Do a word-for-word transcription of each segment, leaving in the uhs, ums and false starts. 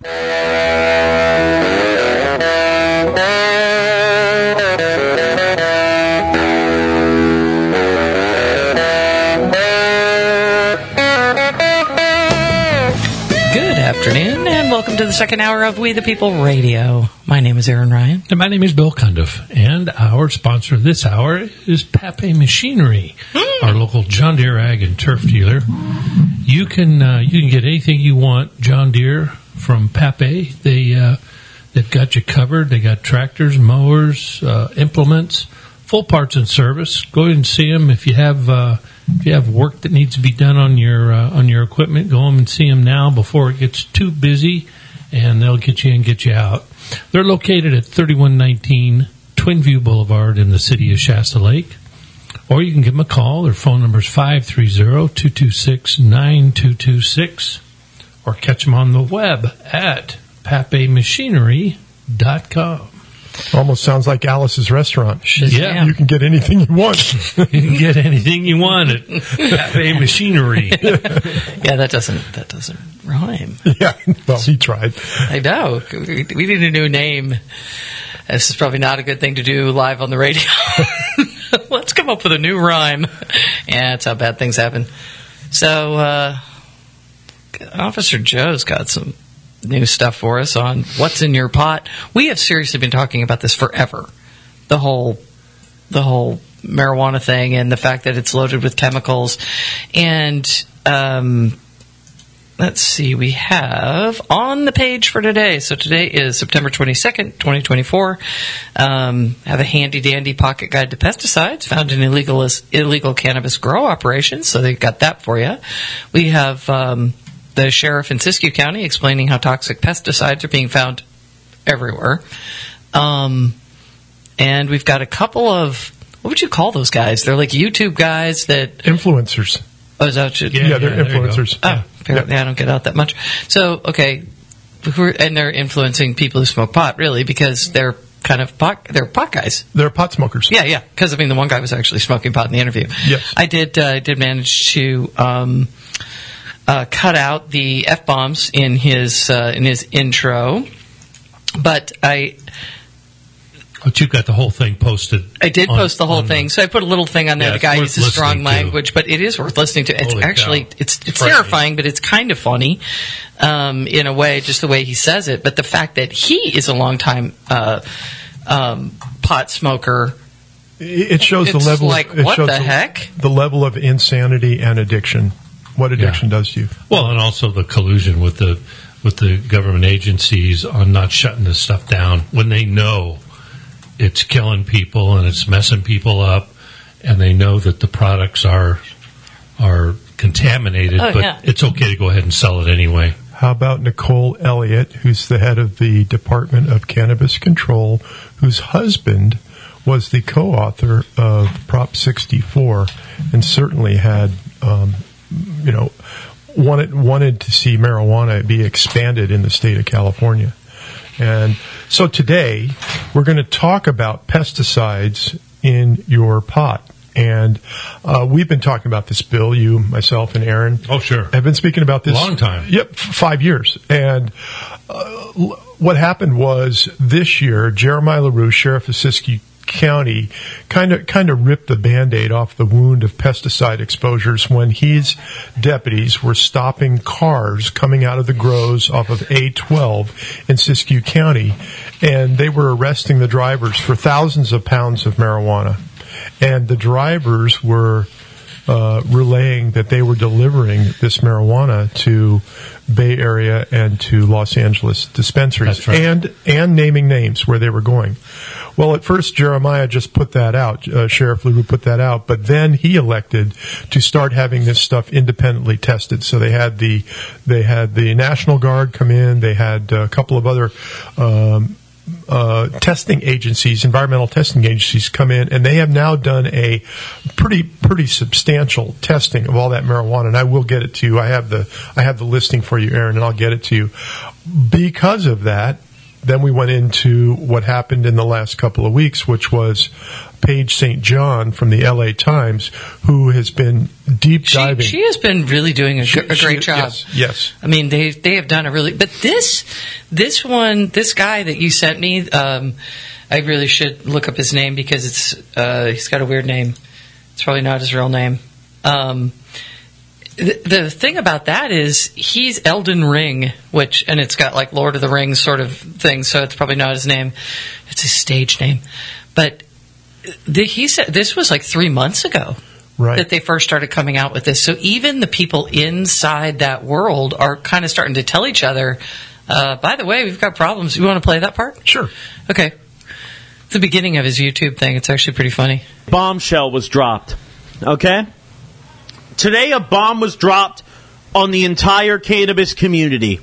Afternoon, and welcome to the second hour of We the People Radio. My name is Aaron Ryan. And my name is Bill Cundiff. And our sponsor this hour is Pape Machinery, mm. our local John Deere Ag and Turf dealer. You can uh, you can get anything you want John Deere from Pape. They, uh, they've got you covered. They got tractors, mowers, uh, implements, full parts and service. Go ahead and see them. If you have... Uh, If you have work that needs to be done on your uh, on your equipment, go home and see them now before it gets too busy, and they'll get you in, get you out. They're located at thirty-one nineteen Twin View Boulevard in the city of Shasta Lake. Or you can give them a call. Their phone number is five three zero, two two six, nine two two six. Or catch them on the web at pape machinery dot com. Almost sounds like Alice's restaurant. Yeah. You can get anything you want. You can get anything you want at Pape Machinery. Yeah, that doesn't that doesn't rhyme. Yeah, well, he tried. I know. We need a new name. This is probably not a good thing to do live on the radio. Let's come up with a new rhyme. Yeah, that's how bad things happen. So, uh, Officer Joe's got some new stuff for us on what's in your pot. We have seriously been talking about this forever. The whole the whole marijuana thing and the fact that it's loaded with chemicals. And um, let's see, we have on the page for today. So today is September twenty-second, twenty twenty-four. Um, have a handy-dandy pocket guide to pesticides found in illegal illegal cannabis grow operations. So they've got that for you. We have... Um, the sheriff in Siskiyou County explaining how toxic pesticides are being found everywhere. Um, and we've got a couple of, what would you call those guys? They're like YouTube guys that... Influencers. Oh, is that what you... Yeah, yeah they're yeah, influencers. Oh, apparently yeah. I don't get out that much. So, okay, who are, and they're influencing people who smoke pot, really, because they're kind of pot, they're pot guys. They're pot smokers. Yeah, yeah, because, I mean, the one guy was actually smoking pot in the interview. Yes. I did, uh, did manage to... Um, Uh, cut out the F-bombs in his uh, in his intro, but I... But you've got the whole thing posted. I did on, post the whole thing, so I put a little thing on there. Yeah, the guy uses strong to. language, but it is worth listening to. It's Holy actually, cow. it's it's Frightening. terrifying, but it's kind of funny um, in a way, just the way he says it. But the fact that he is a long-time uh, um, pot smoker... It shows it's the level... like, it what shows the the heck? The level of insanity and addiction. What addiction yeah. does to you. Well, and also the collusion with the with the government agencies on not shutting this stuff down when they know it's killing people and it's messing people up, and they know that the products are are contaminated, oh, but yeah. it's okay to go ahead and sell it anyway. How about Nicole Elliott, who's the head of the Department of Cannabis Control, whose husband was the co-author of Prop sixty-four and certainly had... Um, you know, wanted wanted to see marijuana be expanded in the state of California. And so today, we're going to talk about pesticides in your pot. And uh, we've been talking about this, Bill, you, myself, and Aaron. Oh, sure. Have been speaking about this. Long time. Yep, f- five years. And uh, what happened was this year, Jeremiah LaRue, Sheriff of Siskiyou County, kind of kind of ripped the Band-Aid off the wound of pesticide exposures when his deputies were stopping cars coming out of the grows off of A twelve in Siskiyou County, and they were arresting the drivers for thousands of pounds of marijuana. And the drivers were uh, relaying that they were delivering this marijuana to Bay Area and to Los Angeles dispensaries. That's right. and and naming names where they were going. Well, at first, Jeremiah just put that out. Uh, Sheriff LaRue put that out. But then he elected to start having this stuff independently tested. So they had the they had the National Guard come in. They had a couple of other um, uh, testing agencies, environmental testing agencies, come in, and they have now done a pretty pretty substantial testing of all that marijuana. And I will get it to you. I have the I have the listing for you, Aaron, and I'll get it to you. Because of that, then we went into what happened in the last couple of weeks, which was Paige Saint John from the L A Times, who has been deep diving. She, she has been really doing a, She- a great she- job. Yes, yes. I mean, they they have done a really. But this this one, this guy that you sent me, um, I really should look up his name because it's uh, he's got a weird name. It's probably not his real name. Um, the, the thing about that is he's Elden Ring, which and it's got like Lord of the Rings sort of thing, so it's probably not his name. It's his stage name, but. The, he said this was like three months ago Right. that they first started coming out with this. So even the people inside that world are kind of starting to tell each other, uh, by the way, we've got problems. You want to play that part? Sure. Okay. The beginning of his YouTube thing, it's actually pretty funny. Bombshell was dropped. Okay? Today, a bomb was dropped on the entire cannabis community.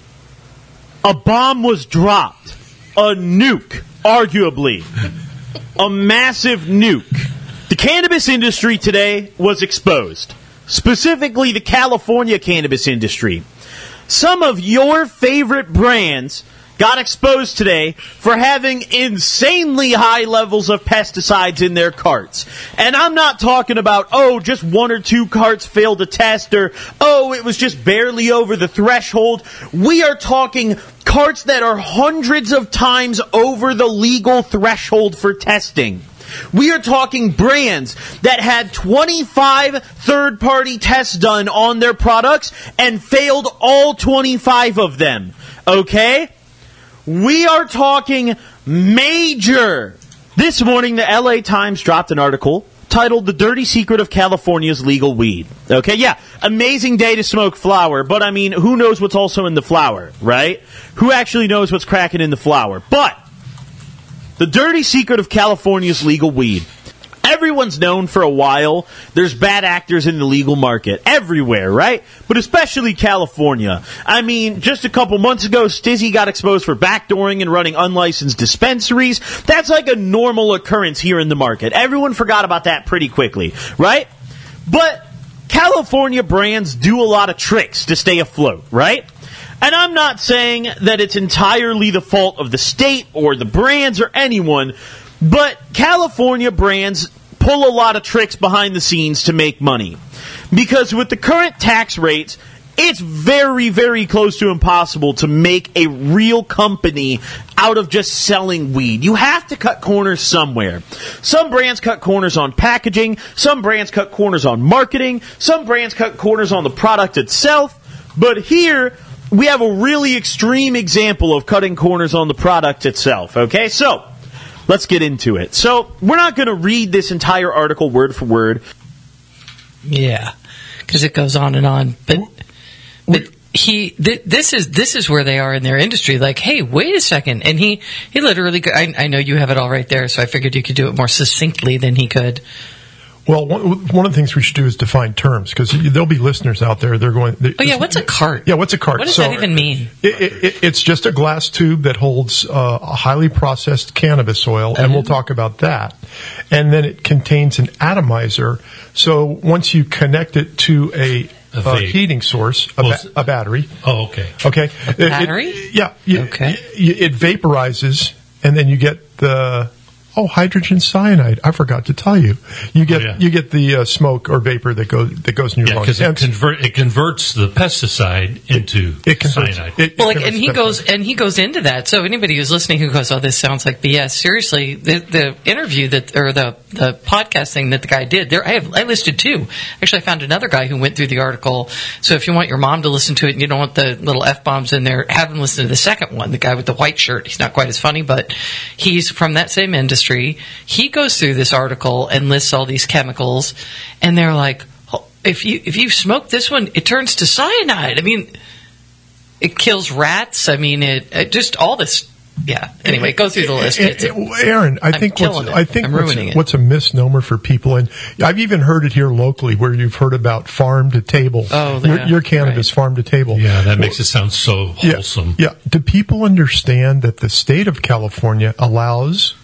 A bomb was dropped. A nuke, arguably. A massive nuke. The cannabis industry today was exposed. Specifically, the California cannabis industry. Some of your favorite brands got exposed today for having insanely high levels of pesticides in their carts. And I'm not talking about, oh, just one or two carts failed a test, or, oh, it was just barely over the threshold. We are talking carts that are hundreds of times over the legal threshold for testing. We are talking brands that had twenty-five third-party tests done on their products and failed all twenty-five of them. Okay? We are talking major. This morning, the L A Times dropped an article titled The Dirty Secret of California's Legal Weed. Okay, yeah, amazing day to smoke flower, but I mean, who knows what's also in the flower, right? Who actually knows what's cracking in the flower? But the dirty secret of California's legal weed. Everyone's known for a while there's bad actors in the legal market. Everywhere, right? But especially California. I mean, just a couple months ago, Stizzy got exposed for backdooring and running unlicensed dispensaries. That's like a normal occurrence here in the market. Everyone forgot about that pretty quickly, right? But California brands do a lot of tricks to stay afloat, right? And I'm not saying that it's entirely the fault of the state or the brands or anyone, but California brands pull a lot of tricks behind the scenes to make money. Because with the current tax rates, it's very, very close to impossible to make a real company out of just selling weed. You have to cut corners somewhere. Some brands cut corners on packaging, some brands cut corners on marketing, some brands cut corners on the product itself, but here we have a really extreme example of cutting corners on the product itself, okay? So, let's get into it. So, we're not going to read this entire article word for word. Yeah, because it goes on and on. But but he th- this is this is where they are in their industry. Like, hey, wait a second, and he he literally. I, I know you have it all right there, so I figured you could do it more succinctly than he could. Well, one, one of the things we should do is define terms, because there'll be listeners out there. They're going. They, Oh yeah, what's a cart? Yeah, what's a cart? What does So, that even mean? It, it, it, it's just a glass tube that holds uh, a highly processed cannabis oil, and we'll talk about that. And then it contains an atomizer. So once you connect it to a, A a vape. heating source, a, Well, ba- a battery. Oh, okay. Okay, A battery? It, it, yeah. You, Okay. you- it vaporizes, and then you get the. Oh, hydrogen cyanide! I forgot to tell you. You get Oh, yeah. you get the uh, smoke or vapor that goes that goes in your Yeah, lungs. because it, And convert, it converts the pesticide into it converts, cyanide. it- it Well, like, converts and he the- goes and he goes into that. So anybody who's listening who goes, "Oh, this sounds like B S." Seriously, the the interview that or the the podcast thing that the guy did there, I have I listed two. Actually, I found another guy who went through the article. So if you want your mom to listen to it and you don't want the little f bombs in there, have him listen to the second one. The guy with the white shirt. He's not quite as funny, but he's from that same industry. He goes through this article and lists all these chemicals, and they're like, oh, if you if you smoke this one, it turns to cyanide. I mean, it kills rats. I mean, it, it just all this. Yeah. Anyway, go through the list. It's, It- it- Aaron, I I'm think killing what's, it. I think I'm what's, ruining it. what's a misnomer for people, and I've even heard it here locally, where you've heard about farm to table. Oh, your, yeah, your cannabis right. farm to table. Yeah, that makes it sound so Yeah, wholesome. Yeah. Do people understand that the state of California allows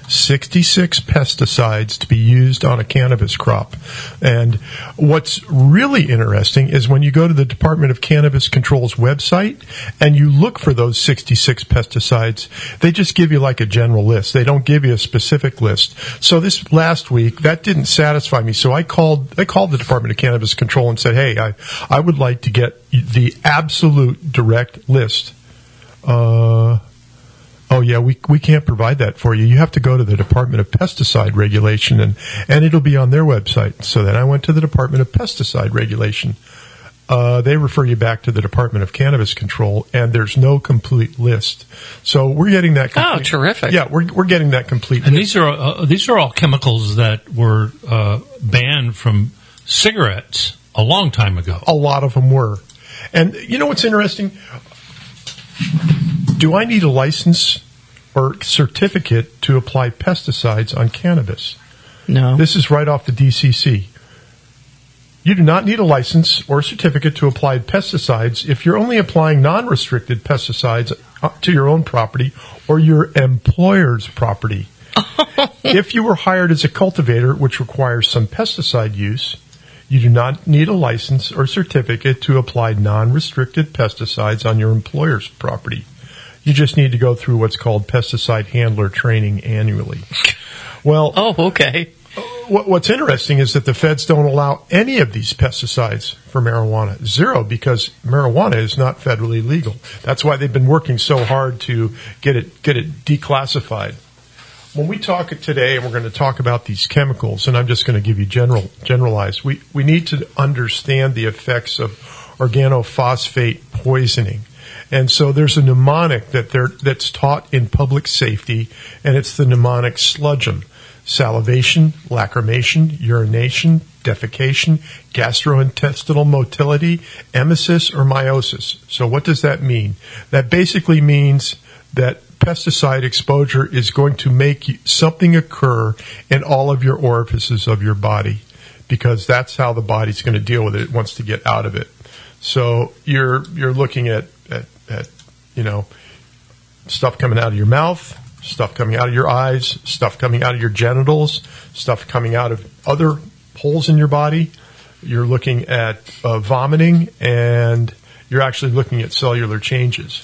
sixty-six pesticides to be used on a cannabis crop. And what's really interesting is when you go to the Department of Cannabis Control's website and you look for those sixty-six pesticides, they just give you like a general list. They don't give you a specific list. So this last week, that didn't satisfy me. So I called, I called the Department of Cannabis Control and said, hey, I, I would like to get the absolute direct list. Uh, oh yeah, we we can't provide that for you. You have to go to the Department of Pesticide Regulation, and, and it'll be on their website. So then I went to the Department of Pesticide Regulation. Uh, they refer you back to the Department of Cannabis Control, and there's no complete list. So we're getting that complete. Oh, terrific. Yeah, we're we're getting that complete And list. these are uh, these are all chemicals that were uh, banned from cigarettes a long time ago. A lot of them were. And you know what's interesting? Do I need a license or certificate to apply pesticides on cannabis? No. This is right off the D C C. You do not need a license or certificate to apply pesticides if you're only applying non-restricted pesticides to your own property or your employer's property. If you were hired as a cultivator, which requires some pesticide use, you do not need a license or certificate to apply non-restricted pesticides on your employer's property. You just need to go through what's called pesticide handler training annually. Well, Oh, okay. what's interesting is that the feds don't allow any of these pesticides for marijuana. Zero, because marijuana is not federally legal. That's why they've been working so hard to get it get it declassified. When we talk today, and we're going to talk about these chemicals, and I'm just going to give you general generalized, we, we need to understand the effects of organophosphate poisoning. And so there's a mnemonic that they're, that's taught in public safety, and it's the mnemonic SLUDGEM. Salivation, lacrimation, urination, defecation, gastrointestinal motility, emesis, or meiosis. So what does that mean? That basically means that pesticide exposure is going to make something occur in all of your orifices of your body, because that's how the body's going to deal with it. It wants to get out of it. So you're you're looking at, at, at you know, stuff coming out of your mouth, stuff coming out of your eyes, stuff coming out of your genitals, stuff coming out of other holes in your body. You're looking at uh, vomiting, and you're actually looking at cellular changes.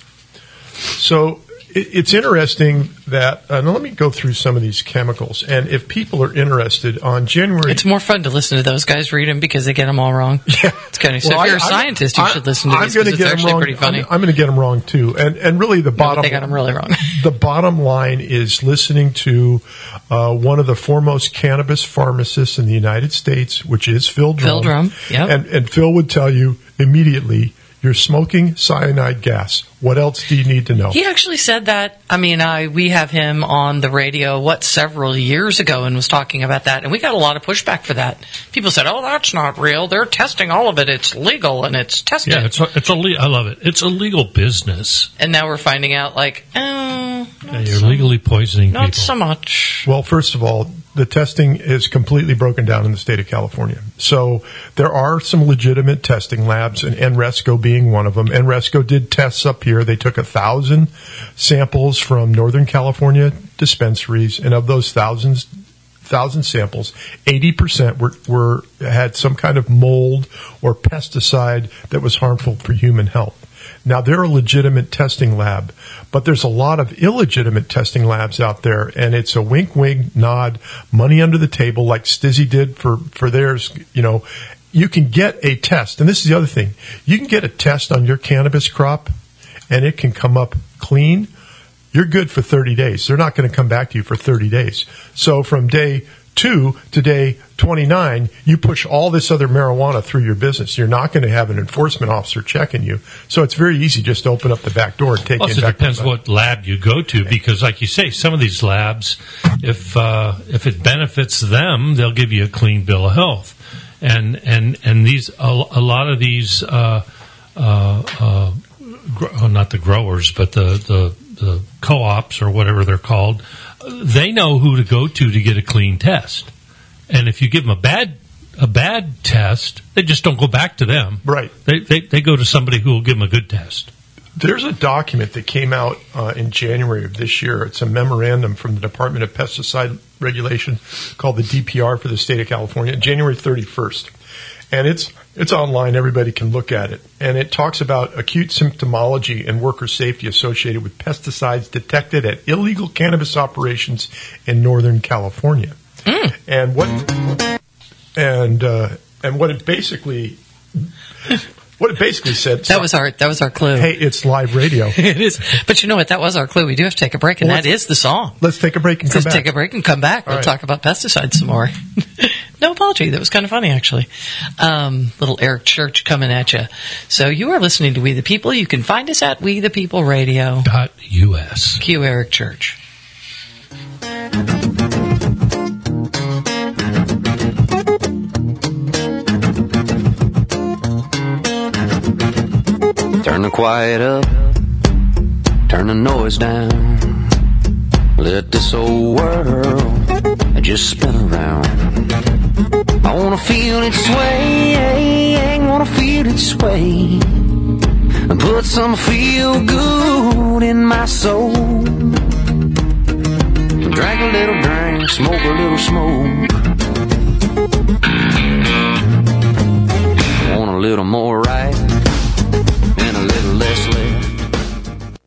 So it, it's interesting that, uh, now let me go through some of these chemicals. And if people are interested, on January... It's more fun to listen to those guys read them because they get them all wrong. Yeah. It's kind of, so Well, if you're I- a scientist, you I- should listen to I'm these gonna because it's get 'em actually wrong. pretty funny. I'm, I'm going to get them wrong, too. And and really the No, bottom... but they got them really wrong. The bottom line is listening to uh, one of the foremost cannabis pharmacists in the United States, which is Phil Drum. Phil Drum, yep. And, and Phil would tell you immediately, you're smoking cyanide gas. What else do you need to know? He actually said that. I mean, I, we have him on the radio, what, several years ago and was talking about that. And we got a lot of pushback for that. People said, oh, that's not real. They're testing all of it. It's legal and it's tested. Yeah, it's a, it's a le- I love it. It's a legal business. And now we're finding out, like, oh, Yeah, you're legally poisoning not people. so much. Well, first of all, the testing is completely broken down in the state of California. So there are some legitimate testing labs, and Enresco being one of them. Enresco did tests up here. They took a thousand samples from Northern California dispensaries, and of those thousands, thousand samples, eighty percent were, were had some kind of mold or pesticide that was harmful for human health. Now, they're a legitimate testing lab, but there's a lot of illegitimate testing labs out there, and it's a wink, wink, nod, money under the table like Stizzy did for, for theirs. You know, you can get a test, and this is the other thing. You can get a test on your cannabis crop, and it can come up clean. You're good for thirty days. They're not going to come back to you for thirty days. So from day two to day twenty-nine, you push all this other marijuana through your business. You're not going to have an enforcement officer checking you. So it's very easy just to open up the back door and take Plus, it it back. depends what lab you go to, because, like you say, some of these labs, if uh, if it benefits them, they'll give you a clean bill of health. And and and these a, a lot of these, uh, uh, uh, gr- oh, not the growers, but the, the the co-ops or whatever they're called, they know who to go to to get a clean test. And if you give them a bad a bad test, they just don't go back to them. Right. They they, they go to somebody who will give them a good test. There's a document that came out uh, in January of this year. It's a memorandum from the Department of Pesticide Regulation called the D P R for the state of California, January thirty-first. And it's it's online. Everybody can look at it. And it talks about acute symptomology and worker safety associated with pesticides detected at illegal cannabis operations in Northern California. Mm. And what and uh, and what it basically what it basically said. That was our that was our clue. Hey, it's live radio. It is. But you know what? That was our clue. We do have to take a break, and well, that is the song. Let's take a break and let's come back. Let's take a break and come back. All we'll right. talk about pesticides some more. No apology. That was kind of funny, actually. Um, little Eric Church coming at you. So you are listening to We the People. You can find us at We the People Radio. Dot U S. Cue Eric Church. Turn the quiet up, turn the noise down. Let this old world just spin around. I wanna feel it sway, wanna feel it sway, and put some feel good in my soul. Drink a little drink, smoke a little smoke. Want a little more right and a little less left.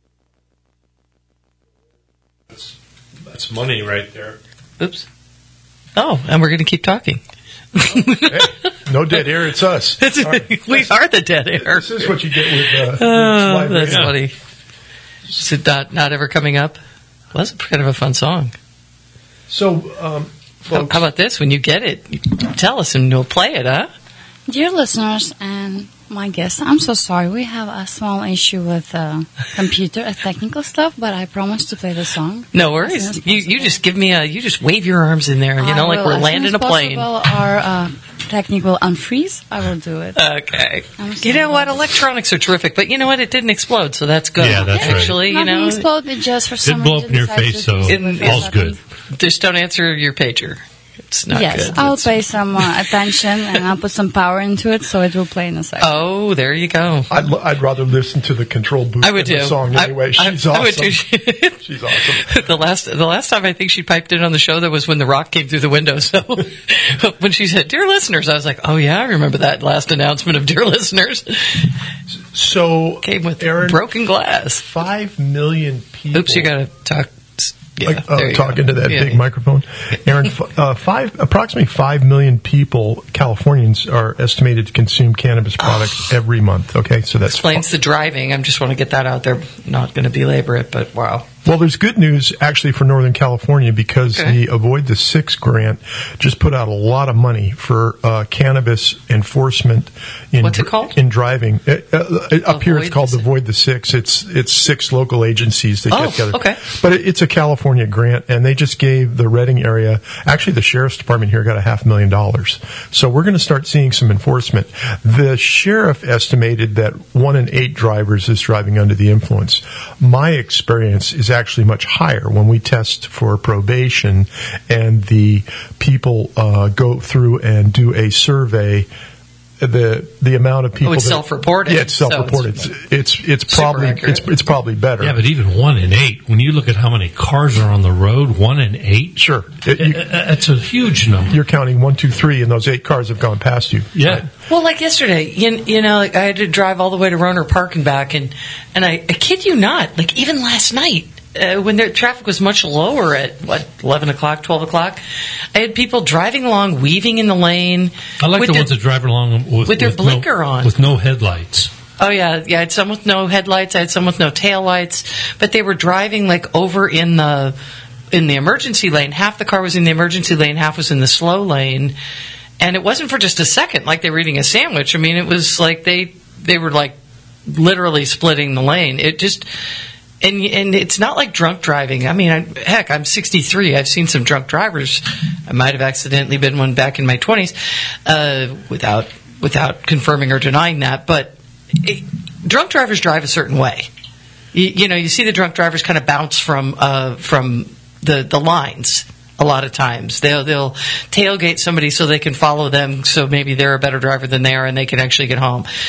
That's, that's money right there. Oops. Oh, and we're going to keep talking. Hey, no dead air, it's us. Right. We are the dead air. This is what you get with uh, oh, live that's radio. funny. Is it not, not ever coming up? Well, that's kind of a fun song. So, um, folks, how, how about this? When you get it, you tell us and we'll play it, huh? Dear listeners and my guests, I'm so sorry. We have a small issue with uh, computer and technical stuff, but I promise to play the song. No worries. You you just give me a you just wave your arms in there, you I know, like will, we're as landing soon a as plane. possible, our uh, technical unfreeze, I will do it. Okay. You know what? Electronics are terrific, but you know what? It didn't explode, so that's good. Yeah, that's right. Actually, Nothing you know, exploded just for some Didn't blow up reason in your decided face, to so do it. all's good. just don't answer your pager. It's not yes, good. I'll It's- pay some uh, attention and I'll put some power into it, so it will play in a second. Oh, there you go. I'd, l- I'd rather listen to the control booth I would than do. the song I- anyway. I- She's I awesome. would do. She's awesome. The last the last time I think she piped in on the show, that was when The Rock came through the window. So when she said, "Dear listeners," I was like, "Oh yeah, I remember that last announcement of Dear Listeners." So, Came with Aaron, broken glass. five million people. Oops, you got to talk. Yeah, Like, uh, there you talking go. to that Yeah, big yeah. microphone, Aaron. f- uh, five, approximately five million people, Californians, are estimated to consume cannabis products every month. Okay, so that's Explains the driving. I just want to get that out there. Not going to belabor it, but wow. Well, there's good news actually for Northern California, because Okay. the Avoid the Six grant just put out a lot of money for uh, cannabis enforcement in What's it dr- called? in driving. Uh, uh, up here, Avoid it's called the Avoid the Six. It's it's six local agencies that Oh, get together. okay. But it, it's a California grant, and they just gave the Redding area. Actually, the sheriff's department here got a half million dollars. So we're going to start seeing some enforcement. The sheriff estimated that one in eight drivers is driving under the influence. My experience is actually much higher when we test for probation and the people uh, go through and do a survey. The the amount of people Oh, it's that- self-reported, Yeah, it's so self-reported. it's it's it's, it's super probably accurate. it's it's probably better. Yeah, but even one in eight, when you look at how many cars are on the road, one in eight, Sure, It- you, uh, that's a huge number. you're counting one, two, three, and those eight cars have gone past you. Yeah. Well, like yesterday, you, you know, like I had to drive all the way to Roner Park and back, and and I, I kid you not, like even last night, uh, when the traffic was much lower at what eleven o'clock, twelve o'clock, I had people driving along, weaving in the lane. I like with the their- ones that drive along with, with their no- blinker on. with no headlights. Oh yeah, yeah. I had some with no headlights. I had some with no taillights, but they were driving like over in the in the emergency lane. Half the car was in the emergency lane, half was in the slow lane, and it wasn't for just a second, like they were eating a sandwich. I mean, it was like they they were like literally splitting the lane. It just. And and it's not like drunk driving. I mean, I, heck, I'm sixty-three. I've seen some drunk drivers. I might have accidentally been one back in my twenties, uh, without without confirming or denying that. But it, drunk drivers drive a certain way. You, you know, you see the drunk drivers kind of bounce from uh, from the the lines. A lot of times they'll they'll tailgate somebody so they can follow them. So maybe they're a better driver than they are, and they can actually get home.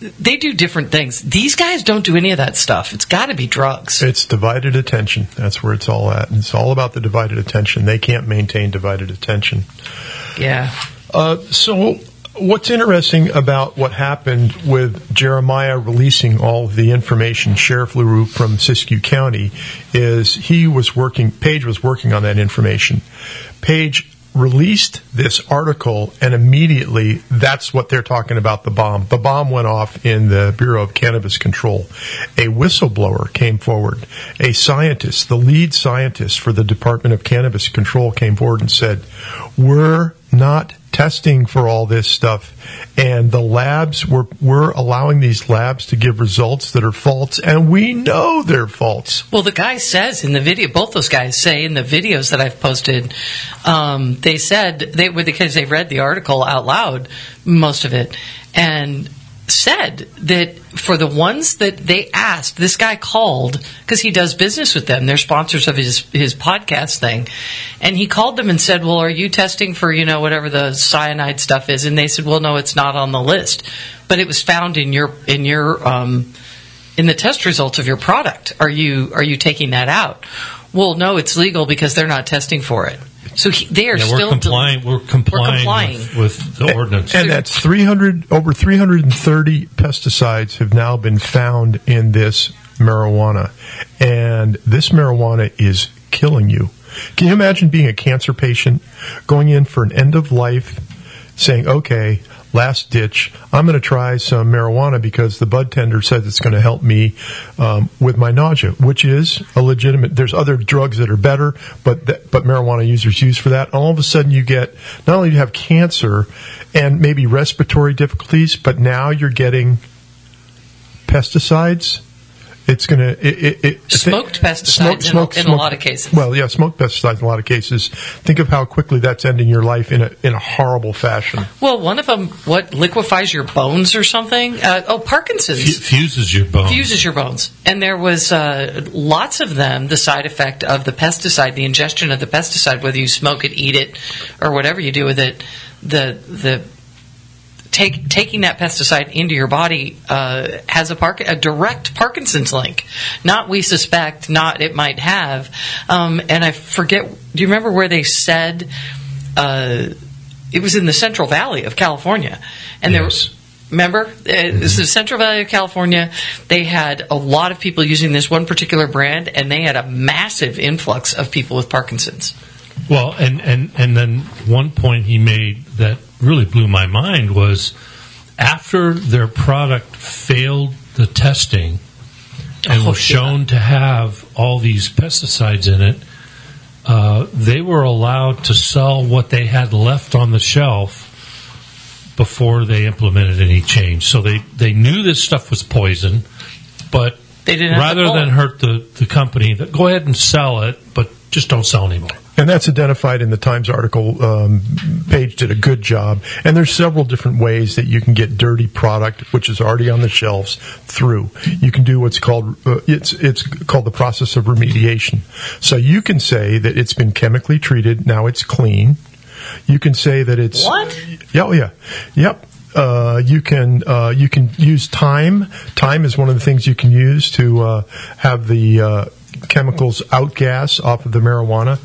they do different things. These guys don't do any of that stuff. It's got to be drugs. It's divided attention. That's where it's all at. It's all about the divided attention. They can't maintain divided attention. Yeah. Uh, so what's interesting about what happened with Jeremiah releasing all of the information, Sheriff LaRue from Siskiyou County, is he was working, Page was working on that information. Page released this article, and immediately that's what they're talking about, the bomb. The bomb went off in the Bureau of Cannabis Control. A whistleblower came forward. A scientist, the lead scientist for the Department of Cannabis Control, came forward and said, we're not testing for all this stuff, and the labs, we're, we're allowing these labs to give results that are false, and we know they're false. Well, the guy says in the video, both those guys say in the videos that I've posted, um, they said, they because they read the article out loud, most of it, and said that for the ones that they asked, this guy called, because he does business with them, they're sponsors of his his podcast thing, and he called them and said, well, are you testing for, you know, whatever the cyanide stuff is? And they said, well, no, it's not on the list, but it was found in your in your um, in the test results of your product. Are you are you taking that out? Well, no, it's legal because they're not testing for it. So he, they are yeah, still we're complying. Del- we're complying, we're complying. With, with the ordinance, And that's three hundred, over three hundred thirty pesticides have now been found in this marijuana. And this marijuana is killing you. Can you imagine being a cancer patient, going in for an end of life, saying, okay, last ditch, I'm going to try some marijuana because the bud tender says it's going to help me um, with my nausea, which is a legitimate. There's other drugs that are better, but th- but marijuana users use for that. And all of a sudden, you get not only do you have cancer and maybe respiratory difficulties, but now you're getting pesticides. It's going to it, it, it, smoked pesticides smoke, smoke, in, a, in smoke, a lot of cases. Well, yeah, smoked pesticides in a lot of cases. Think of how quickly that's ending your life in a in a horrible fashion. Well, one of them, what, liquefies your bones or something? Uh, oh, Parkinson's. F- fuses your bones. Fuses your bones. And there was uh, lots of them, the side effect of the pesticide, the ingestion of the pesticide, whether you smoke it, eat it, or whatever you do with it, the the take, taking that pesticide into your body uh, has a, Park, a direct Parkinson's link. Not we suspect, not it might have. Um, and I forget, do you remember where they said... Uh, it was in the Central Valley of California. And yes. there was... Remember? Mm-hmm. This is the Central Valley of California. They had a lot of people using this one particular brand, and they had a massive influx of people with Parkinson's. Well, and, and, and then one point he made that really blew my mind was after their product failed the testing and Oh, was shown yeah. to have all these pesticides in it, uh, they were allowed to sell what they had left on the shelf before they implemented any change. So they, they knew this stuff was poison, but They didn't have rather to pull than it. hurt the, the company, that go ahead and sell it, but just don't sell anymore. And that's identified in the Times article. Um, Page did a good job. And there's several different ways that you can get dirty product, which is already on the shelves, through. You can do what's called, uh, it's, it's called the process of remediation. So you can say that it's been chemically treated, now it's clean. You can say that it's... What? Yeah, oh yeah. Yep. Uh, you can uh, you can use thyme. Thyme is one of the things you can use to uh, have the uh, chemicals outgas off of the marijuana.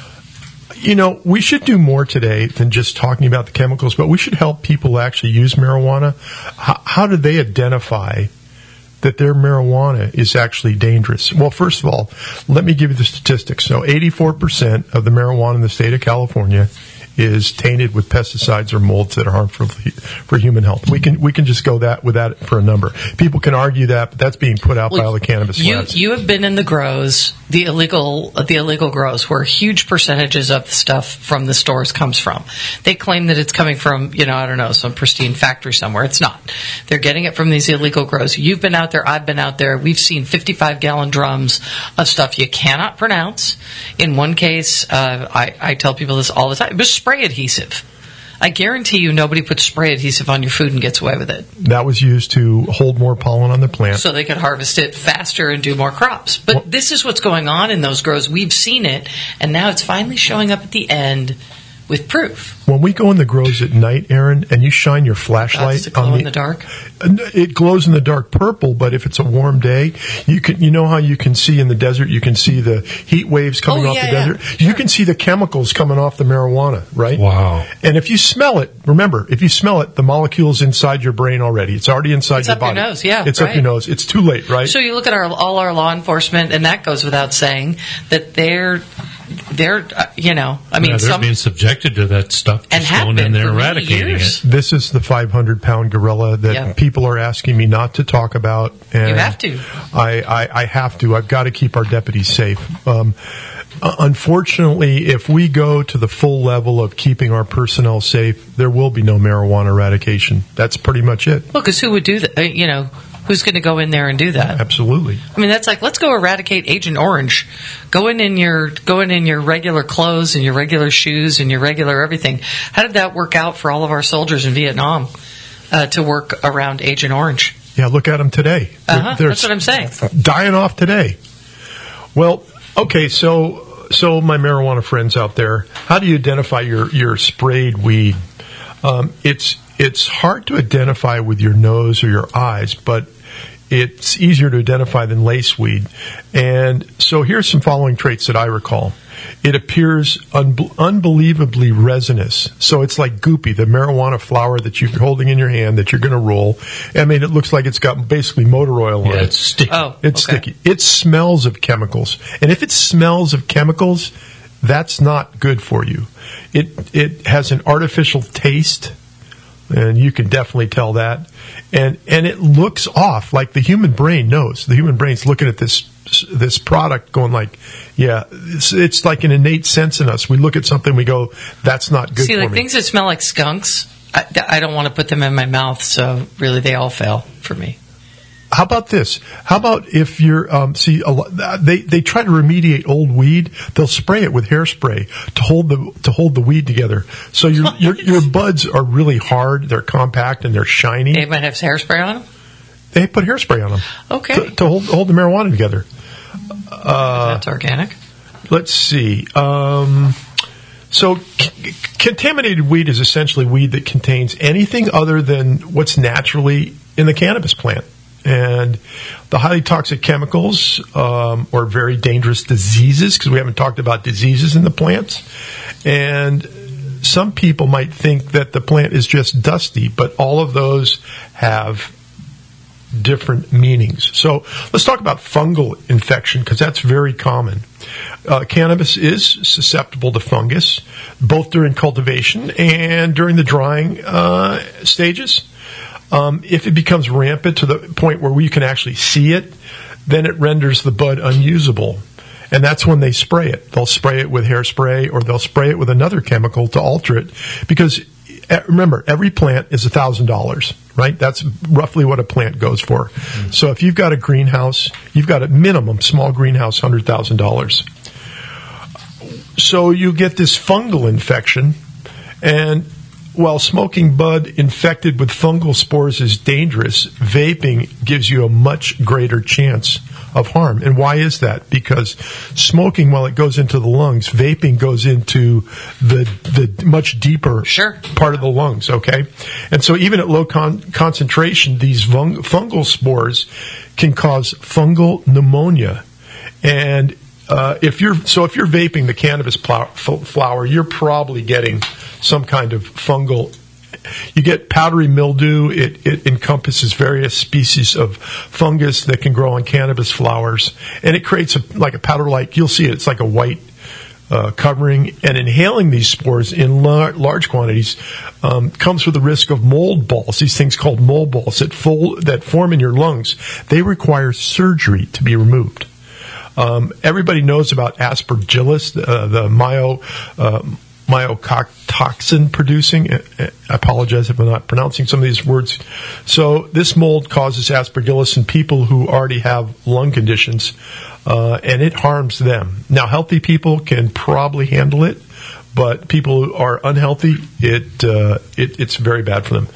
You know, we should do more today than just talking about the chemicals, but we should help people actually use marijuana. How, how do they identify that their marijuana is actually dangerous? Well, first of all, let me give you the statistics. So eighty-four percent of the marijuana in the state of California is tainted with pesticides or molds that are harmful for human health. We can we can just go that with that for a number. People can argue that, but that's being put out Well, by all the cannabis you, labs. You have been in the grows, the illegal the illegal grows, where huge percentages of the stuff from the stores comes from. They claim that it's coming from, you know, I don't know, some pristine factory somewhere. It's not. They're getting it from these illegal grows. You've been out there. I've been out there. We've seen fifty-five gallon drums of stuff you cannot pronounce. In one case, uh, I, I tell people this all the time. It was spray adhesive. I guarantee you nobody puts spray adhesive on your food and gets away with it. That was used to hold more pollen on the plant. So they could harvest it faster and do more crops. But Well, this is what's going on in those grows. We've seen it, and now it's finally showing up at the end with proof. When we go in the grows at night, Aaron, and you shine your Uh, flashlight does it glow on in the, the dark? it glows in the dark purple, but if it's a warm day, you can you know how you can see in the desert, you can see the heat waves coming Oh, off yeah, the yeah. desert. You can see the chemicals coming off the marijuana, right? Wow. And if you smell it, remember, if you smell it, the molecule's inside your brain already. It's already inside It's your up your body. nose, yeah, It's up right. your nose. It's too late, right? So you look at our all our law enforcement, and that goes without saying that they're they're uh, you know I mean Yeah, they're some being subjected to that stuff, and just have going been in there for many eradicating years. it. This is the five hundred pound gorilla that Yeah. people are asking me not to talk about. And You have to. I, I, I have to. I've got to keep our deputies safe. Um, uh, unfortunately, if we go to the full level of keeping our personnel safe, there will be no marijuana eradication. That's pretty much it. Well, because who would do that? Uh, you know, who's going to go in there and do that? Absolutely. I mean, that's like, let's go eradicate Agent Orange. Go in in your go in in your regular clothes and your regular shoes and your regular everything. How did that work out for all of our soldiers in Vietnam uh, to work around Agent Orange? Yeah, look at them today. They're- Uh-huh, they're that's what I'm saying. dying off today. Well, okay, so so my marijuana friends out there, how do you identify your, your sprayed weed? Um, it's it's hard to identify with your nose or your eyes, but it's easier to identify than lace weed. And so here's some following traits that I recall. It appears un- unbelievably resinous. So it's like goopy, the marijuana flower that you're holding in your hand that you're going to roll. I mean, it looks like it's got basically motor oil on Yeah, it. it's sticky. Oh, It's okay. sticky. It smells of chemicals. And if it smells of chemicals, that's not good for you. It it has an artificial taste, and you can definitely tell that. And and it looks off, like the human brain knows. The human brain's looking at this this product going like, yeah, it's, it's like an innate sense in us. We look at something, we go, that's not good See, for like me. things that smell like skunks, I, I don't want to put them in my mouth, so really they all fail for me. How about this? How about if you're, um, see, a lot, they, they try to remediate old weed. They'll spray it with hairspray to hold the, to hold the weed together. So your, your, your buds are really hard, they're compact, and they're shiny. They might have hairspray on them? They put hairspray on them. Okay. To, to hold, hold the marijuana together. Uh, That's organic. Let's see. Um, so c- contaminated weed is essentially weed that contains anything other than what's naturally in the cannabis plant. And the highly toxic chemicals um, or very dangerous diseases, because we haven't talked about diseases in the plants. And some people might think that the plant is just dusty, but all of those have different meanings. So let's talk about fungal infection, because that's very common. Uh, cannabis is susceptible to fungus, both during cultivation and during the drying uh, stages. Um, if it becomes rampant to the point where we can actually see it, then it renders the bud unusable. And that's when they spray it. They'll spray it with hairspray, or they'll spray it with another chemical to alter it. Because eh, remember, every plant is one thousand dollars, right? That's roughly what a plant goes for. Mm-hmm. So if you've got a greenhouse, you've got a minimum small greenhouse, one hundred thousand dollars. So you get this fungal infection, and while smoking bud infected with fungal spores is dangerous, vaping gives you a much greater chance of harm. And why is that? Because smoking, while it goes into the lungs, vaping goes into the the much deeper Sure. part of the lungs, okay? And so even at low con- concentration, these fung- fungal spores can cause fungal pneumonia. And uh, if you're so if you're vaping the cannabis plow- f- flower, you're probably getting some kind of fungal. You get powdery mildew. It, it encompasses various species of fungus that can grow on cannabis flowers, and it creates a, like a powder-like. You'll see it. It's like a white uh, covering. And inhaling these spores in lar- large quantities um, comes with the risk of mold balls. These things called mold balls that, full, that form in your lungs. They require surgery to be removed. Um, everybody knows about aspergillus, uh, the myo, uh, mycotoxin producing. I apologize if I'm not pronouncing some of these words. So this mold causes aspergillus in people who already have lung conditions, uh, and it harms them. Now, healthy people can probably handle it, but people who are unhealthy, it, uh, it it's very bad for them.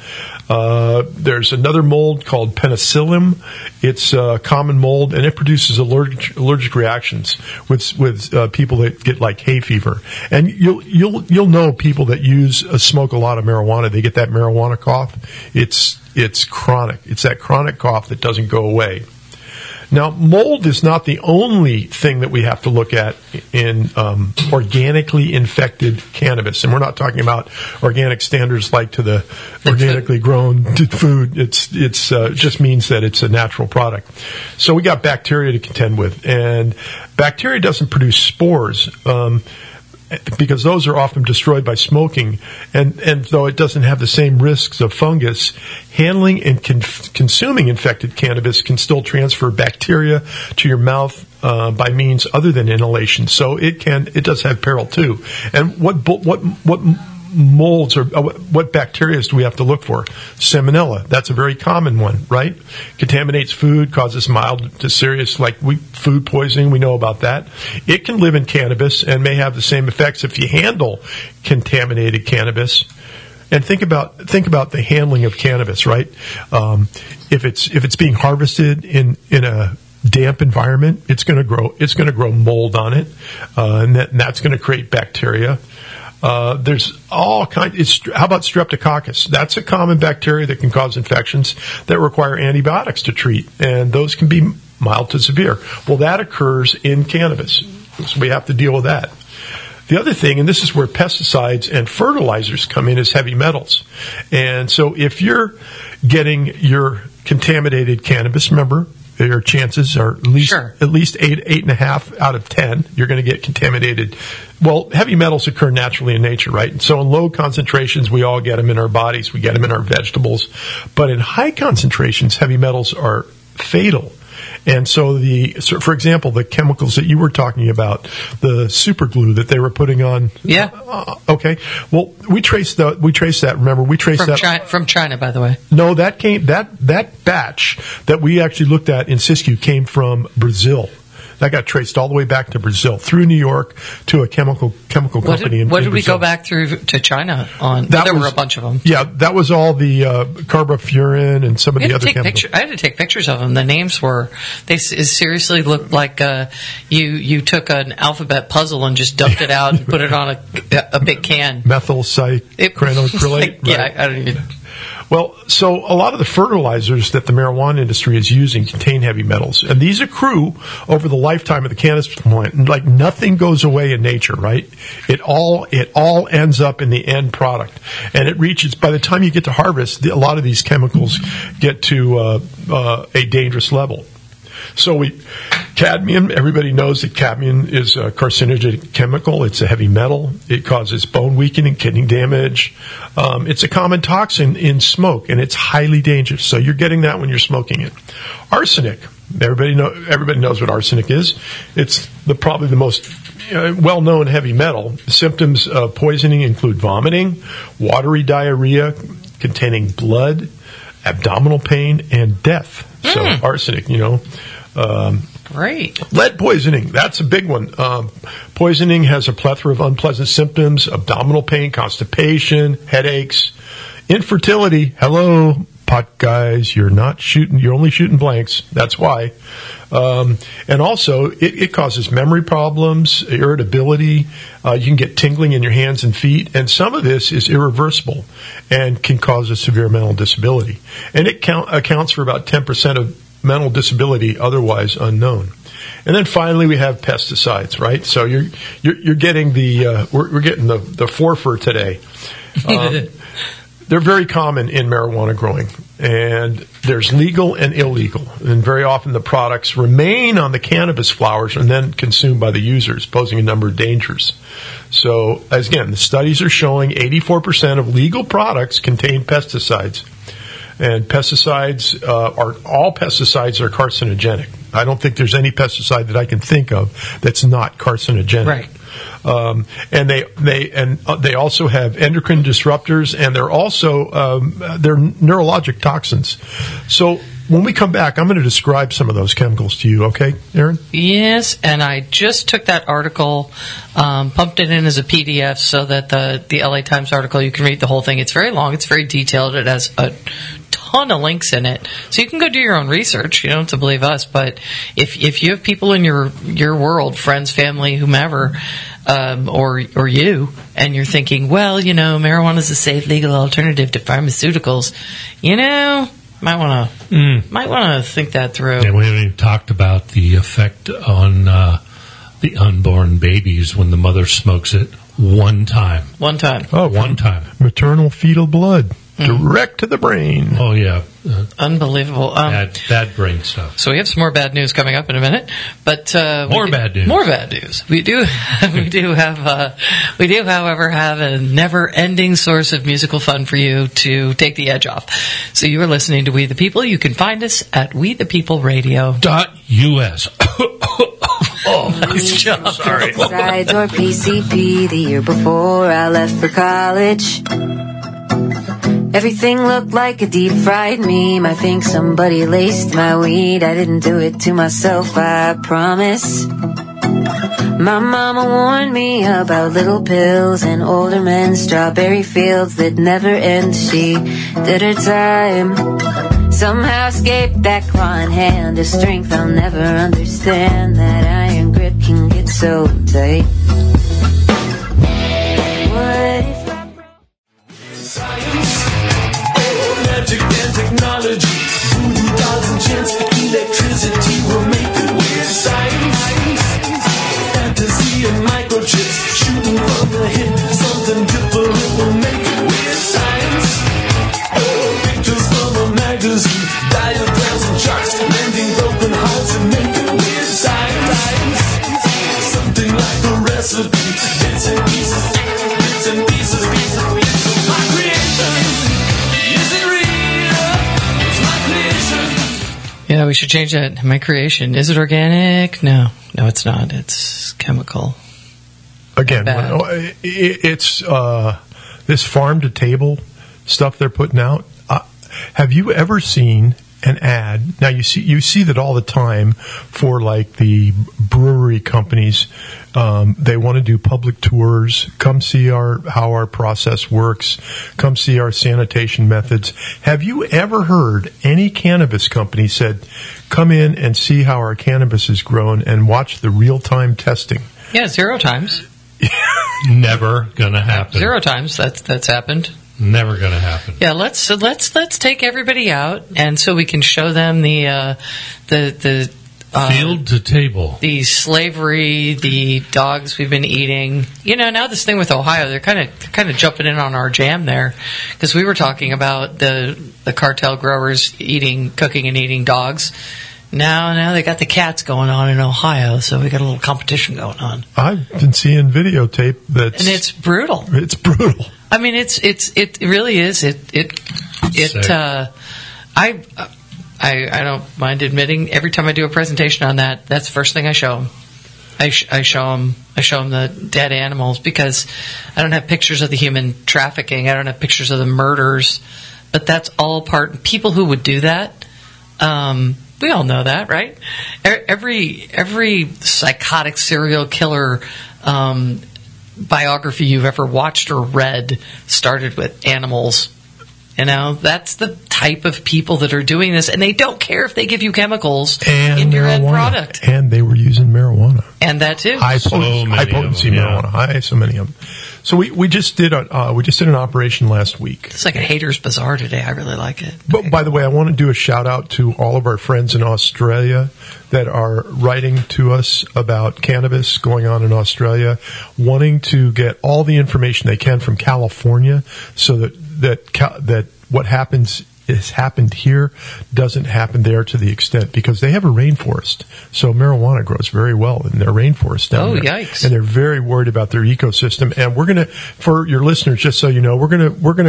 Uh, there's another mold called penicillium. It's a common mold, and it produces allergic, allergic reactions with with uh, people that get like hay fever. And you'll you'll you'll know people that use uh, smoke a lot of marijuana. They get that marijuana cough. It's it's chronic. It's that chronic cough that doesn't go away. Now, mold is not the only thing that we have to look at in um, organically infected cannabis, and we're not talking about organic standards like to the organically grown food. It's it's uh, it just means that it's a natural product. So we got bacteria to contend with, and bacteria doesn't produce spores. Um, because those are often destroyed by smoking, and, and though it doesn't have the same risks of fungus, handling and con- consuming infected cannabis can still transfer bacteria to your mouth uh, by means other than inhalation. So it can, it does have peril too. And what what what molds or uh, what bacteria do we have to look for? Salmonella, that's a very common one, right? Contaminates food, causes mild to serious like we, food poisoning. We know about that. It can live in cannabis and may have the same effects if you handle contaminated cannabis. And think about think about the handling of cannabis, right? Um, if it's if it's being harvested in in a damp environment, it's going to grow it's going to grow mold on it, uh, and, that, and that's going to create bacteria. Uh, there's all kind. It's, how about streptococcus? That's a common bacteria that can cause infections that require antibiotics to treat, and those can be mild to severe. Well, that occurs in cannabis, so we have to deal with that. The other thing, and this is where pesticides and fertilizers come in, is heavy metals. And so if you're getting your contaminated cannabis, remember, your chances are at least sure. at least eight, eight and a half out of ten. You're going to get contaminated. Well, heavy metals occur naturally in nature, right? And so in low concentrations, we all get them in our bodies. We get them in our vegetables. But in high concentrations, heavy metals are fatal. And so the, so for example, the chemicals that you were talking about, the super glue that they were putting on. Yeah. Uh, okay. Well, we traced the, we traced that. Remember, we traced from that China, from China, by the way. No, that came that that batch that we actually looked at in Siskiyou came from Brazil. That got traced all the way back to Brazil through New York to a chemical chemical What company. did, in, what in did we Brazil. go back through to China on? That there was, were a bunch of them. Yeah, that was all the uh, carbofuran and some of We the had other to take chemicals. picture, I had to take pictures of them. The names were they s- it seriously looked like uh, you you took an alphabet puzzle and just dumped it out and put it on a, a big can. Methyl It- cycranoacrylate. like, yeah, right. I, I don't even. Well, so a lot of the fertilizers that the marijuana industry is using contain heavy metals, and these accrue over the lifetime of the cannabis plant. And like nothing goes away in nature, right? It all it all ends up in the end product, and it reaches by the time you get to harvest, the, a lot of these chemicals get to uh, uh, a dangerous level. So we, cadmium, everybody knows that cadmium is a carcinogenic chemical. It's a heavy metal. It causes bone weakening, kidney damage. Um, it's a common toxin in smoke, and it's highly dangerous. So you're getting that when you're smoking it. Arsenic. Everybody know. Everybody knows what arsenic is. It's the probably the most uh, well-known heavy metal. Symptoms of poisoning include vomiting, watery diarrhea containing blood, abdominal pain, and death. So Mm. arsenic, you know. Um, Great. lead poisoning, that's a big one. Um, poisoning has a plethora of unpleasant symptoms: abdominal pain, constipation, headaches, infertility. Hello, pot guys, you're not shooting, you're only shooting blanks. That's why. Um, and also, it, it causes memory problems, irritability. Uh, you can get tingling in your hands and feet, and some of this is irreversible and can cause a severe mental disability. And it count, accounts for about ten percent of mental disability otherwise unknown. And then finally, we have pesticides, right? So you're you're, you're getting the uh, we're, we're getting the the forfeit today. Um, they're very common in marijuana growing, and there's legal and illegal. And very often the products remain on the cannabis flowers and then consumed by the users, posing a number of dangers. So, as again, the studies are showing eighty-four percent of legal products contain pesticides. And pesticides uh, are all pesticides are carcinogenic. I don't think there's any pesticide that I can think of that's not carcinogenic. Right. Um, and they they and uh, they also have endocrine disruptors, and they're also um, they're neurologic toxins. So when we come back, I'm going to describe some of those chemicals to you, okay, Aaron? Yes, and I just took that article, um, pumped it in as a P D F so that the, the L A Times article, you can read the whole thing. It's very long. It's very detailed. It has a ton of links in it. So you can go do your own research. You don't have to believe us. But if if you have people in your, your world, friends, family, whomever, um, or or you, and you're thinking, well, you know, marijuana is a safe legal alternative to pharmaceuticals, you know, might want to Mm. might want to think that through. And we haven't even talked about the effect on uh, the unborn babies when the mother smokes it one time. One time. Oh, One time. maternal fetal blood, direct to the brain. Oh, yeah. Uh, Unbelievable. Um, bad, bad brain stuff. So we have some more bad news coming up in a minute, but uh, we More do- bad news. More bad news. We do. we do have. Uh, we do, however, have a never-ending source of musical fun for you to take the edge off. So you are listening to We the People. You can find us at We the People Radio. Dot U S. Nice job. Sorry. Sides or P C P the year before I left for college. Everything looked like a deep fried meme. I think somebody laced my weed. I didn't do it to myself, I promise. My mama warned me about little pills and older men, strawberry fields that never end. She did her time. Somehow escaped that clawing hand, a strength I'll never understand. That iron grip can get so tight. What if I Science, oh, magic and technology, voodoo dolls and chants, electricity will make it weird. Science, fantasy and microchips, shooting from the hip, something different will make it weird. Science, oh, pictures from a magazine, diagrams and charts, mending broken hearts and make it weird. Science, something like a recipe, bits and pieces, bits and pieces, pieces, pieces. My creation, is it real? It's my creation. Yeah, we should change that. My creation. Is it organic? No. No, it's not. It's chemical. Again, Bad. well, it- it's uh, this farm to table stuff they're putting out. Uh, have you ever seen an ad? Now you see you see that all the time for like the brewery companies. Um, they want to do public tours. Come see our how our process works. Come see our sanitation methods. Have you ever heard any cannabis company said, "Come in and see how our cannabis is grown and watch the real time testing"? Yeah, zero times. Never gonna happen. Zero times. That's that's happened. Never gonna happen. Yeah, let's so let's let's take everybody out, and so we can show them the uh, the the uh, Field to table. the slavery, the dogs we've been eating. You know, now this thing with Ohio, they're kind of kind of jumping in on our jam there, because we were talking about the the cartel growers eating, cooking, and eating dogs. Now, now they got the cats going on in Ohio, so we got a little competition going on, I've been seeing videotape that's and it's brutal. it's brutal. I mean, it's it's it really is. It it it. Sick. Uh, I I I don't mind admitting. Every time I do a presentation on that, that's the first thing I show them. I sh- I show them I show them the dead animals, because I don't have pictures of the human trafficking. I don't have pictures of the murders, but that's all part. People who would do that. Um, we all know that, right? E- Every every psychotic serial killer. Um, biography you've ever watched or read started with animals. You know, that's the type of people that are doing this, and they don't care if they give you chemicals And in your end marijuana. product. And they were using marijuana. And that too. High, So poten- many high of potency them, yeah. marijuana. High, so many of them. So we, we just did a uh, we just did an operation last week. It's like a hater's bazaar today. I really like it. But by the way, I want to do a shout out to all of our friends in Australia that are writing to us about cannabis going on in Australia, wanting to get all the information they can from California, so that that Cal- that what happens has happened here doesn't happen there to the extent, because they have a rainforest. So marijuana grows very well in their rainforest down Oh, there. yikes. And they're very worried about their ecosystem. And we're going to, for your listeners, just so you know, we're going to, we're going to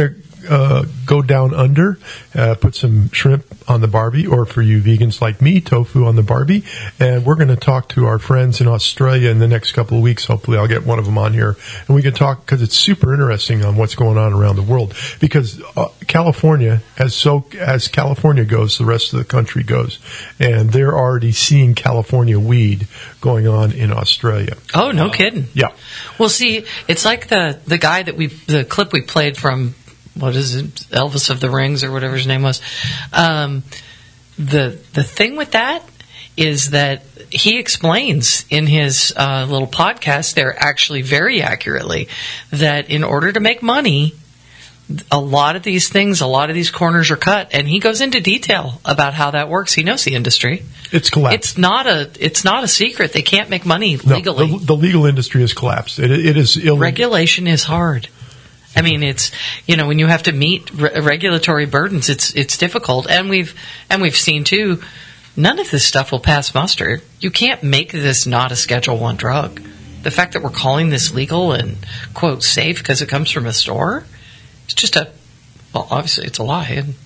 uh, go down under, uh, put some shrimp on the Barbie, or for you vegans like me, tofu on the Barbie. And we're going to talk to our friends in Australia in the next couple of weeks. Hopefully I'll get one of them on here, and we can talk, because it's super interesting on what's going on around the world. Because uh, California, as so as California goes, the rest of the country goes. And they're already seeing California weed going on in Australia. Oh, no kidding. Yeah. Well, see, it's like the, the guy that we, the clip we played from, what is it, Elvis of the Rings or whatever his name was. Um, the the thing with that is that he explains in his uh, little podcast there actually very accurately that in order to make money, a lot of these things, a lot of these corners are cut, and he goes into detail about how that works. He knows the industry. It's collapsed. It's not a it's not a secret. They can't make money No, legally. the, the legal industry has collapsed. It, it is illegal. Regulation is hard. I mean, it's, you know, when you have to meet re- regulatory burdens, it's it's difficult. And we've and we've seen too, none of this stuff will pass muster. You can't make this not a Schedule One drug. The fact that we're calling this legal and quote safe because it comes from a store, it's just a, well, obviously it's a lie. And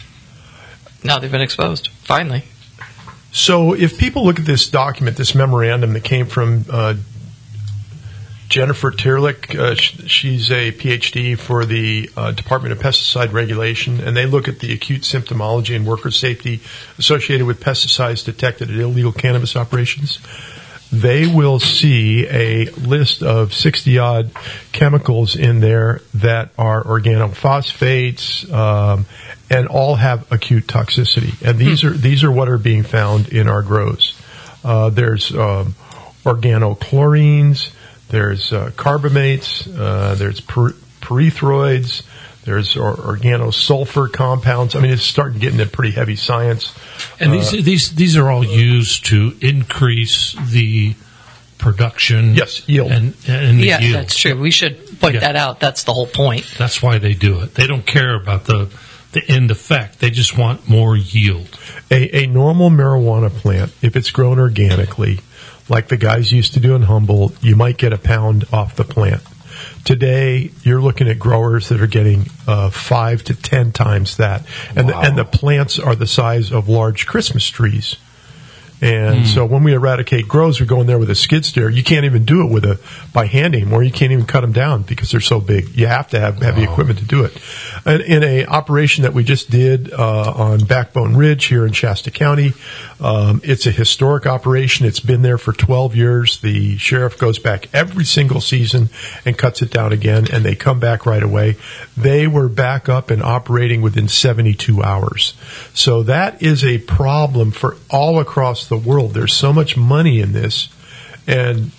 now they've been exposed finally. So if people look at this document, this memorandum that came from uh, Jennifer Tierlich, uh, sh- she's a P H D for the uh, Department of Pesticide Regulation, and they look at the acute symptomology and worker safety associated with pesticides detected at illegal cannabis operations. They will see a list of sixty-odd chemicals in there that are organophosphates, um, and all have acute toxicity. And these hmm. are these are what are being found in our grows. Uh, there's um, organochlorines. There's uh, carbamates, uh, there's per- pyrethroids, there's or- organosulfur compounds. I mean, it's starting to get into pretty heavy science. And uh, these these these are all used to increase the production. Yes, yield. And, and the Yeah, yield. that's true. We should point Yeah. that out. That's the whole point. That's why they do it. They don't care about the the end effect. They just want more yield. A, a normal marijuana plant, if it's grown organically, like the guys used to do in Humboldt, you might get a pound off the plant. Today, you're looking at growers that are getting uh, five to ten times that, and Wow. the, and the plants are the size of large Christmas trees. And Hmm. so when we eradicate grows, we go in there with a skid steer. You can't even do it with a by hand anymore. You can't even cut them down because they're so big. You have to have heavy Wow. equipment to do it. And in a operation that we just did uh, on Backbone Ridge here in Shasta County, um, it's a historic operation. It's been there for twelve years. The sheriff goes back every single season and cuts it down again, and they come back right away. They were back up and operating within seventy-two hours. So that is a problem for all across the world. There's so much money in this, and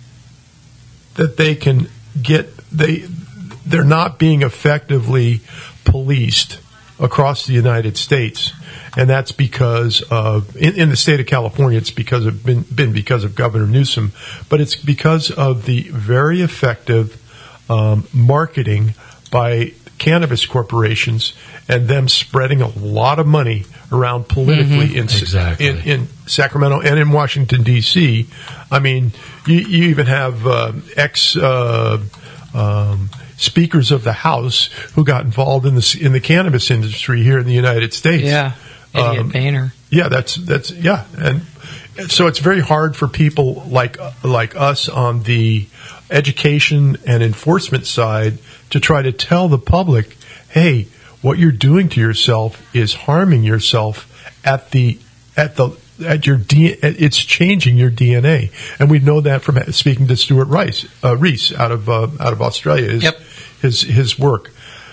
that they can get they they're not being effectively policed across the United States, and that's because of in, in the state of California. It's because of been been because of Governor Newsom, but it's because of the very effective um, marketing by cannabis corporations and them spreading a lot of money around politically in, Exactly. in in Sacramento and in Washington D C. I mean, you, you even have uh, ex uh, um, speakers of the House who got involved in the in the cannabis industry here in the United States. Yeah, Idiot Um, Boehner. Yeah, that's that's yeah, and so it's very hard for people like like us on the education and enforcement side to try to tell the public, hey, what you're doing to yourself is harming yourself at the at the at your D, it's changing your D N A, and we know that from speaking to Stuart Rice uh, Reese out of uh, out of Australia. His, Yep. his his work.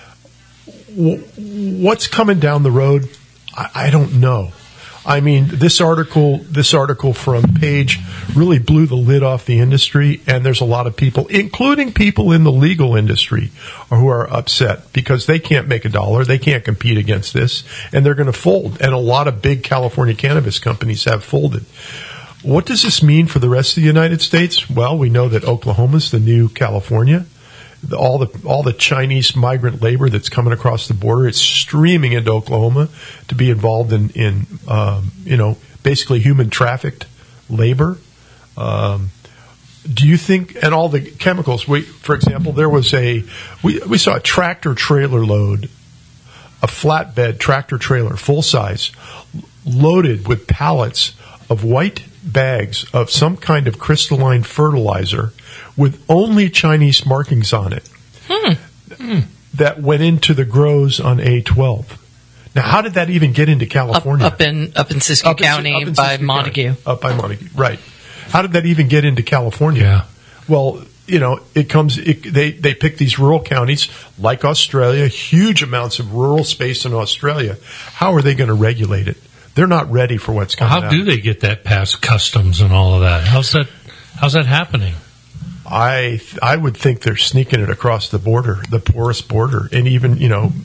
W- what's coming down the road? I, I don't know. I mean, this article, this article from Page really blew the lid off the industry, and there's a lot of people, including people in the legal industry, who are upset because they can't make a dollar, they can't compete against this, and they're going to fold. And a lot of big California cannabis companies have folded. What does this mean for the rest of the United States? Well, we know that Oklahoma's the new California. All the all the Chinese migrant labor that's coming across the border, it's streaming into Oklahoma to be involved in in um, you know basically human trafficked labor. Um, do Do you think, and all the chemicals, we, for example, there was a, we, we saw a tractor trailer load, a flatbed tractor trailer, full size, loaded with pallets of white bags of some kind of crystalline fertilizer with only Chinese markings on it. Hmm. Hmm. That went into the grows on A twelve. Now, how did that even get into California? Up, up in up in Siskiyou Up in- County up in by Siskiyou Montague. County. Up by Montague, right. How did that even get into California? Yeah. Well, you know, it comes, it, they, they pick these rural counties like Australia, huge amounts of rural space in Australia. How are they going to regulate it? They're not ready for what's coming How out. do they get that past customs and all of that? How's that? How's that happening? I I would think they're sneaking it across the border, the porous border, and even you know,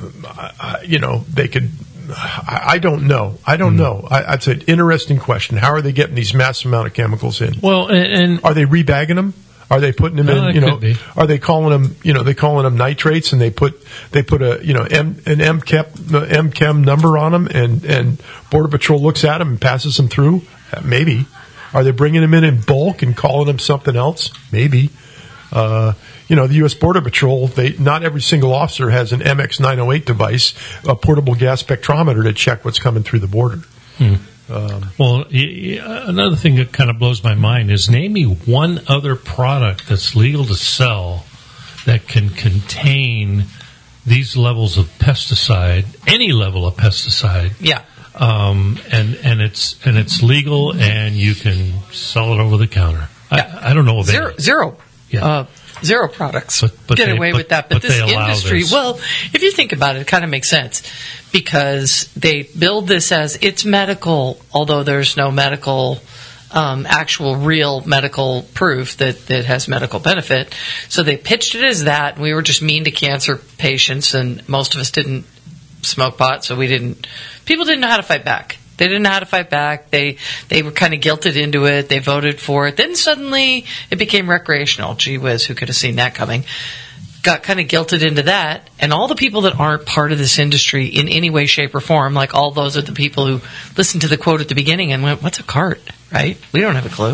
I, you know they could. I, I don't know. I don't Mm. know. I, that's an interesting question. How are they getting these massive amount of chemicals in? Well, and, and Are they rebagging them? Are they putting them Well, in? it You know, could be. are they calling them? You know, they calling them nitrates, and they put they put a you know M, an M chem M chem number on them, and and Border Patrol looks at them and passes them through. Uh, maybe. Are they bringing them in in bulk and calling them something else? Maybe. Uh, you know, the U S Border Patrol, they not every single officer has an M X nine oh eight device, a portable gas spectrometer to check what's coming through the border. Hmm. Um, well, y- y- another thing that kind of blows my mind is name me one other product that's legal to sell that can contain these levels of pesticide, any level of pesticide. Yeah. Um, and, and it's and it's legal, and you can sell it over the counter. Yeah. I, I don't know of Zero, any. zero, Yeah. uh, zero products But- but get they- away but- with that. But, but this they allow industry, this. well, if you think about it, it kind of makes sense because they build this as it's medical, although there's no medical, um, actual real medical proof that that has medical benefit. So they pitched it as that, and we were just mean to cancer patients, and most of us didn't smoke pot, so we didn't. People didn't know how to fight back. They didn't know how to fight back. They they were kind of guilted into it. They voted for it. Then suddenly it became recreational. Gee whiz, who could have seen that coming? Got kind of guilted into that. And all the people that aren't part of this industry in any way, shape, or form, like all those are the people who listened to the quote at the beginning and went, what's a cart, right? We don't have a clue.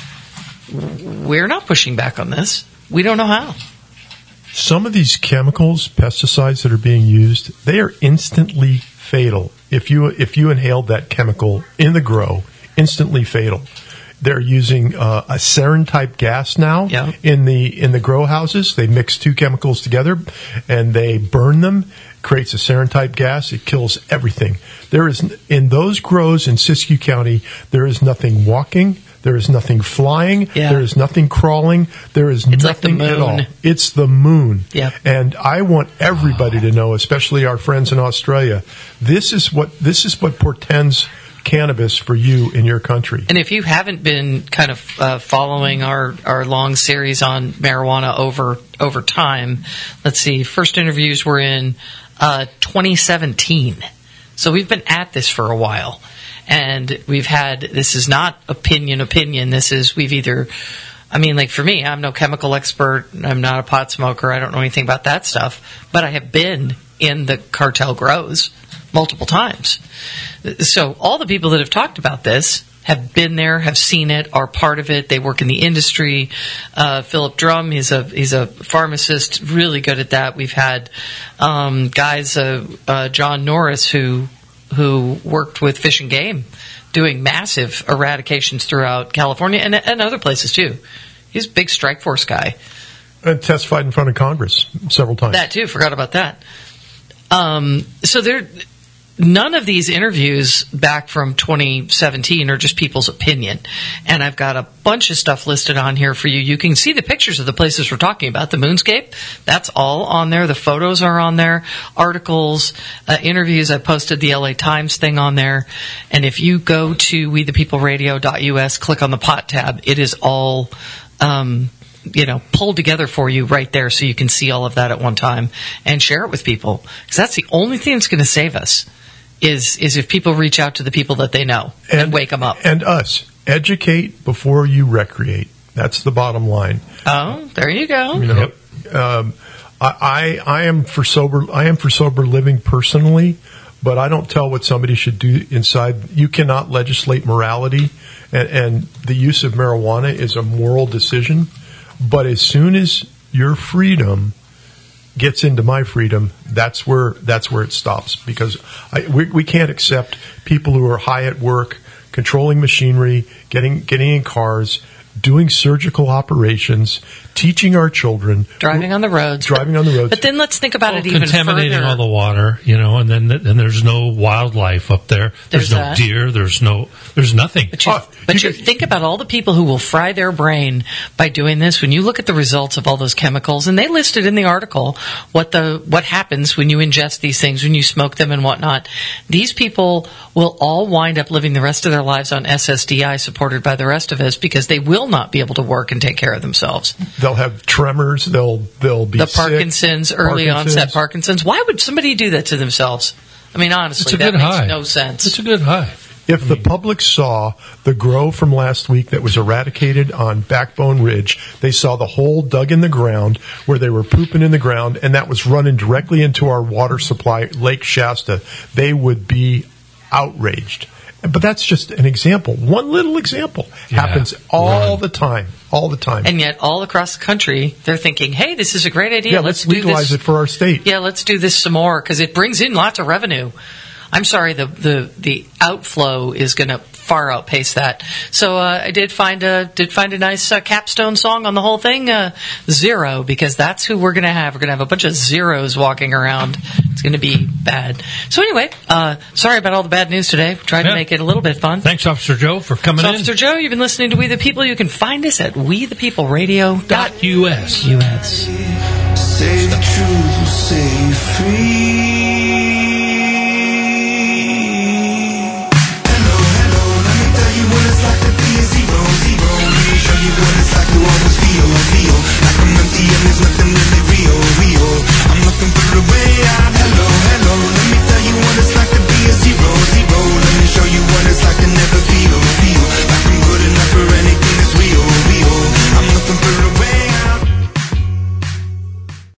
We're not pushing back on this. We don't know how. Some of these chemicals, pesticides that are being used, they are instantly fatal. If you if you inhaled that chemical in the grow, instantly fatal. They're using uh, a sarin type gas now Yeah. in the in the grow houses. They mix two chemicals together and they burn them. Creates a sarin type gas. It kills everything. There is in those grows in Siskiyou County. There is nothing walking. There is nothing flying. Yeah. There is nothing crawling. There is It's like the nothing at all. moon. It's the moon. Yep. And I want everybody to know, especially our friends in Australia, this is what this is what portends cannabis for you in your country. And if you haven't been kind of uh, following our, our long series on marijuana over over time, let's see, first interviews were in uh, twenty seventeen. So we've been at this for a while. And we've had, this is not opinion, opinion. This is, we've either, I mean, like for me, I'm no chemical expert. I'm not a pot smoker. I don't know anything about that stuff. But I have been in the cartel grows multiple times. So all the people that have talked about this have been there, have seen it, are part of it. They work in the industry. Uh, Philip Drum, he's a he's a pharmacist, really good at that. We've had um, guys, uh, uh, John Norris, who who worked with Fish and Game, doing massive eradications throughout California and, and other places too. He's a big strike force guy. And testified in front of Congress several times. That too, forgot about that. Um, so there, none of these interviews back from twenty seventeen are just people's opinion. And I've got a bunch of stuff listed on here for you. You can see the pictures of the places we're talking about. The Moonscape, that's all on there. The photos are on there. Articles, uh, interviews. I posted the L A Times thing on there. And if you go to we the people radio dot U S, click on the pot tab, it is all um, you know, pulled together for you right there so you can see all of that at one time and share it with people. Because that's the only thing that's going to save us is is if people reach out to the people that they know and, and wake them up. And us. Educate before you recreate. That's the bottom line. Oh, there you go. You know, um, I, I I am for sober. I am for sober living personally, but I don't tell what somebody should do inside. You cannot legislate morality, and, and the use of marijuana is a moral decision. But as soon as your freedom gets into my freedom, that's where that's where it stops. Because I, we, we can't accept people who are high at work, controlling machinery, getting getting in cars, doing surgical operations, teaching our children, driving on the roads, driving on the roads. But then let's think about Well, it even contaminating further. all the water, you know, and then and there's no wildlife up there. There's, There's no that. deer. There's no. There's nothing. But you, Oh, but you you could- think about all the people who will fry their brain by doing this. When you look at the results of all those chemicals, and they listed in the article what the what happens when you ingest these things, when you smoke them and whatnot. These people will all wind up living the rest of their lives on S S D I supported by the rest of us because they will not be able to work and take care of themselves. They'll have tremors. They'll they'll be The sick. Parkinson's, early Parkinson's. onset Parkinson's. Why would somebody do that to themselves? I mean, honestly, It's a that good makes high. no sense. It's a good high. If the public saw the grow from last week that was eradicated on Backbone Ridge, they saw the hole dug in the ground where they were pooping in the ground, and that was running directly into our water supply, Lake Shasta, they would be outraged. But that's just an example. One little example. Yeah. Happens all Run. the time. All the time. And yet, all across the country, they're thinking, "Hey, this is a great idea. yeah, let's, do legalize this. it for our state. Yeah, let's do this some more because it brings in lots of revenue." I'm sorry, the the, the outflow is going to far outpace that. So uh, I did find a did find a nice uh, capstone song on the whole thing, uh, Zero, because that's who we're going to have. We're going to have a bunch of zeros walking around. It's going to be bad. So anyway, uh, sorry about all the bad news today. Tried Yeah. to make it a little bit fun. Thanks, Officer Joe, for coming So, in. Officer Joe, you've been listening to We the People. You can find us at we the people radio dot Dot U S. U S. Say the truth will set you free.